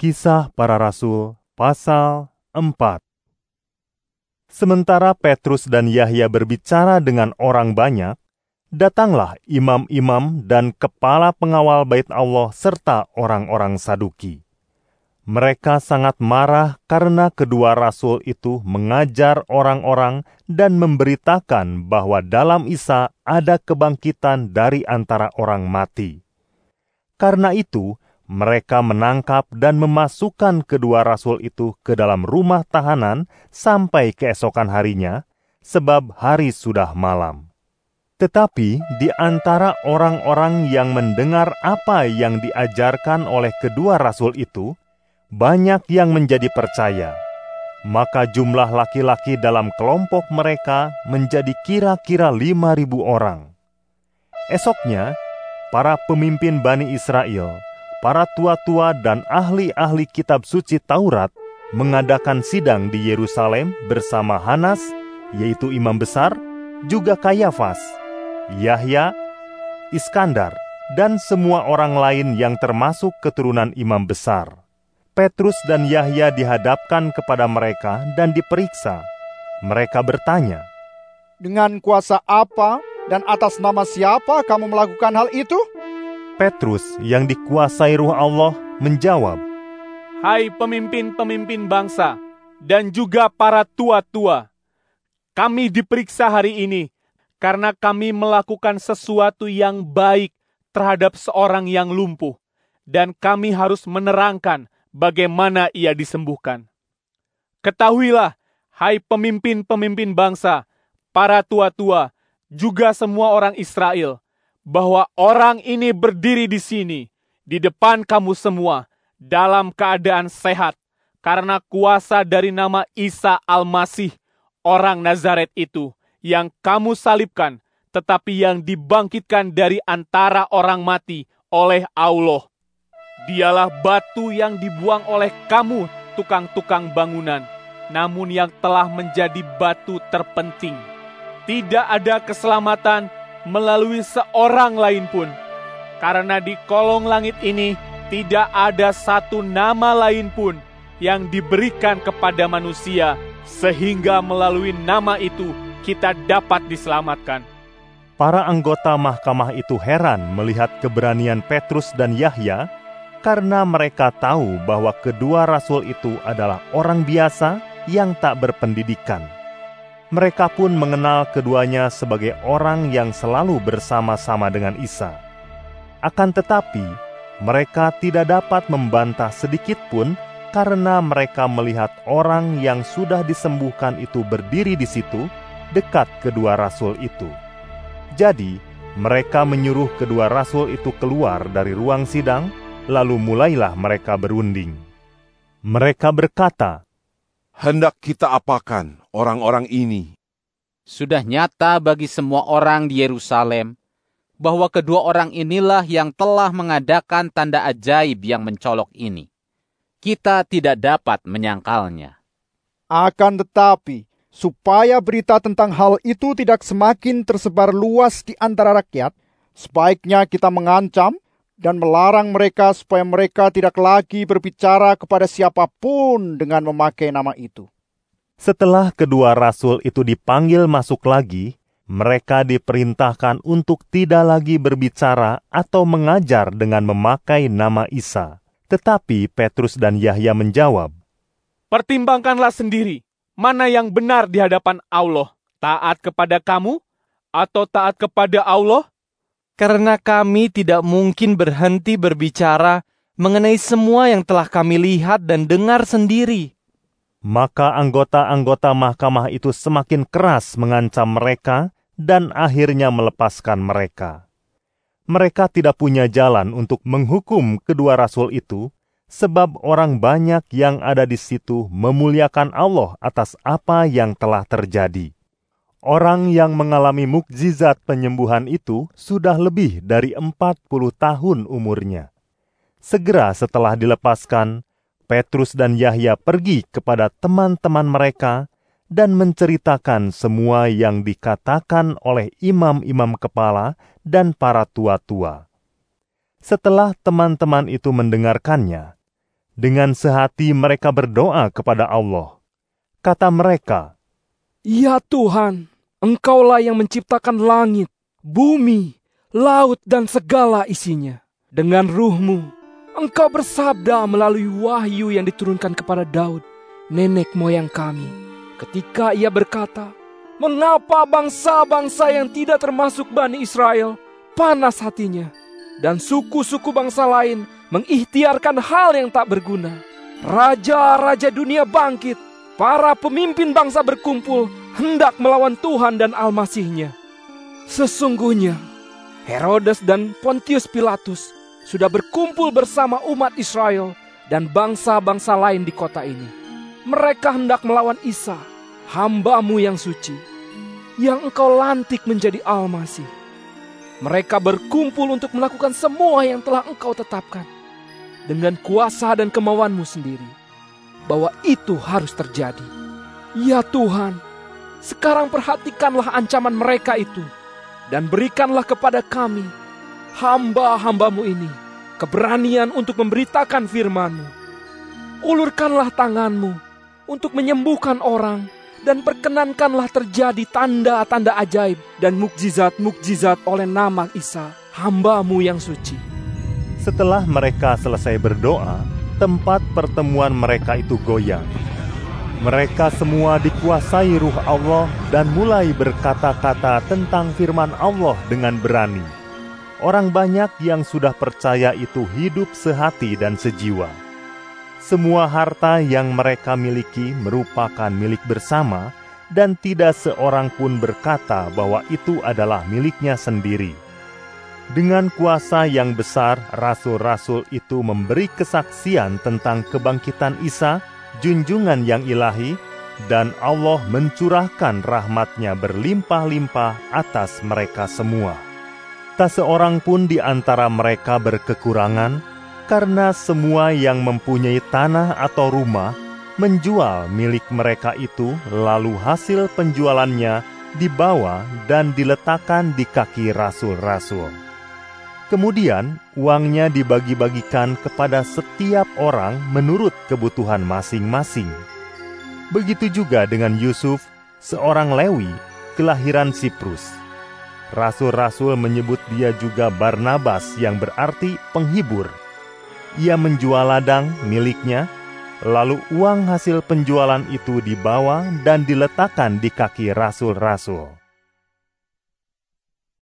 Kisah Para Rasul, pasal 4. Sementara Petrus dan Yahya berbicara dengan orang banyak, datanglah imam-imam dan kepala pengawal bait Allah serta orang-orang Saduki. Mereka sangat marah karena kedua rasul itu mengajar orang-orang dan memberitakan bahwa dalam Isa ada kebangkitan dari antara orang mati. Karena itu, mereka menangkap dan memasukkan kedua rasul itu ke dalam rumah tahanan sampai keesokan harinya, sebab hari sudah malam. Tetapi di antara orang-orang yang mendengar apa yang diajarkan oleh kedua rasul itu, banyak yang menjadi percaya. Maka jumlah laki-laki dalam kelompok mereka menjadi kira-kira 5.000 orang. Esoknya, para pemimpin Bani Israel, para tua-tua dan ahli-ahli kitab suci Taurat mengadakan sidang di Yerusalem bersama Hanas, yaitu imam besar, juga Kayafas, Yahya, Iskandar, dan semua orang lain yang termasuk keturunan imam besar. Petrus dan Yahya dihadapkan kepada mereka dan diperiksa. Mereka bertanya, "Dengan kuasa apa dan atas nama siapa kamu melakukan hal itu?" Petrus yang dikuasai Ruh Allah menjawab, "Hai pemimpin-pemimpin bangsa dan juga para tua-tua, kami diperiksa hari ini karena kami melakukan sesuatu yang baik terhadap seorang yang lumpuh, dan kami harus menerangkan bagaimana ia disembuhkan. Ketahuilah, hai pemimpin-pemimpin bangsa, para tua-tua, juga semua orang Israel, bahwa orang ini berdiri di sini, di depan kamu semua, dalam keadaan sehat, karena kuasa dari nama Isa Al-Masih, orang Nazaret itu, yang kamu salibkan, tetapi yang dibangkitkan dari antara orang mati oleh Allah. Dialah batu yang dibuang oleh kamu, tukang-tukang bangunan, namun yang telah menjadi batu terpenting. Tidak ada keselamatan melalui seorang lain pun, karena di kolong langit ini tidak ada satu nama lain pun yang diberikan kepada manusia, sehingga melalui nama itu kita dapat diselamatkan." Para anggota mahkamah itu heran melihat keberanian Petrus dan Yahya, karena mereka tahu bahwa kedua rasul itu adalah orang biasa yang tak berpendidikan. Mereka pun mengenal keduanya sebagai orang yang selalu bersama-sama dengan Isa. Akan tetapi, mereka tidak dapat membantah sedikit pun karena mereka melihat orang yang sudah disembuhkan itu berdiri di situ, dekat kedua rasul itu. Jadi, mereka menyuruh kedua rasul itu keluar dari ruang sidang, lalu mulailah mereka berunding. Mereka berkata, "Hendak kita apakan orang-orang ini? Sudah nyata bagi semua orang di Yerusalem bahwa kedua orang inilah yang telah mengadakan tanda ajaib yang mencolok ini. Kita tidak dapat menyangkalnya. Akan tetapi, supaya berita tentang hal itu tidak semakin tersebar luas di antara rakyat, sebaiknya kita mengancam dan melarang mereka supaya mereka tidak lagi berbicara kepada siapapun dengan memakai nama itu." Setelah kedua rasul itu dipanggil masuk lagi, mereka diperintahkan untuk tidak lagi berbicara atau mengajar dengan memakai nama Isa. Tetapi Petrus dan Yahya menjawab, "Pertimbangkanlah sendiri, mana yang benar di hadapan Allah, taat kepada kamu atau taat kepada Allah? Karena kami tidak mungkin berhenti berbicara mengenai semua yang telah kami lihat dan dengar sendiri." Maka anggota-anggota mahkamah itu semakin keras mengancam mereka dan akhirnya melepaskan mereka. Mereka tidak punya jalan untuk menghukum kedua rasul itu, sebab orang banyak yang ada di situ memuliakan Allah atas apa yang telah terjadi. Orang yang mengalami mukjizat penyembuhan itu sudah lebih dari 40 tahun umurnya. Segera setelah dilepaskan, Petrus dan Yahya pergi kepada teman-teman mereka dan menceritakan semua yang dikatakan oleh imam-imam kepala dan para tua-tua. Setelah teman-teman itu mendengarkannya, Dengan sehati mereka berdoa kepada Allah. Kata mereka, "Ya Tuhan, Engkaulah yang menciptakan langit, bumi, laut, dan segala isinya. Dengan Ruh-Mu, Engkau bersabda melalui wahyu yang diturunkan kepada Daud, nenek moyang kami, ketika ia berkata, 'Mengapa bangsa-bangsa yang tidak termasuk Bani Israel panas hatinya, dan suku-suku bangsa lain mengikhtiarkan hal yang tak berguna? Raja-raja dunia bangkit, para pemimpin bangsa berkumpul hendak melawan Tuhan dan Al-Masih-Nya. Sesungguhnya Herodes dan Pontius Pilatus sudah berkumpul bersama umat Israel dan bangsa-bangsa lain di kota ini. Mereka hendak melawan Isa, hamba-Mu yang suci, yang Engkau lantik menjadi Al-Masih. Mereka berkumpul untuk melakukan semua yang telah Engkau tetapkan dengan kuasa dan kemauan-Mu sendiri, bahwa itu harus terjadi. Ya Tuhan, sekarang perhatikanlah ancaman mereka itu, dan berikanlah kepada kami, hamba-hamba-Mu ini, keberanian untuk memberitakan firman-Mu. Ulurkanlah tangan-Mu untuk menyembuhkan orang, dan perkenankanlah terjadi tanda-tanda ajaib dan mukjizat-mukjizat oleh nama Isa, hamba-Mu yang suci." Setelah mereka selesai berdoa, tempat pertemuan mereka itu goyang. Mereka semua dikuasai Ruh Allah dan mulai berkata-kata tentang firman Allah dengan berani. Orang banyak yang sudah percaya itu hidup sehati dan sejiwa. Semua harta yang mereka miliki merupakan milik bersama, dan tidak seorang pun berkata bahwa itu adalah miliknya sendiri. Dengan kuasa yang besar, rasul-rasul itu memberi kesaksian tentang kebangkitan Isa, junjungan yang ilahi, dan Allah mencurahkan rahmat-Nya berlimpah-limpah atas mereka semua. Tak seorang pun di antara mereka berkekurangan, karena semua yang mempunyai tanah atau rumah menjual milik mereka itu, lalu hasil penjualannya dibawa dan diletakkan di kaki rasul-rasul. Kemudian uangnya dibagi-bagikan kepada setiap orang menurut kebutuhan masing-masing. Begitu juga dengan Yusuf, seorang Lewi, kelahiran Siprus. Rasul-rasul menyebut dia juga Barnabas, yang berarti penghibur. Ia menjual ladang miliknya, lalu uang hasil penjualan itu dibawa dan diletakkan di kaki rasul-rasul.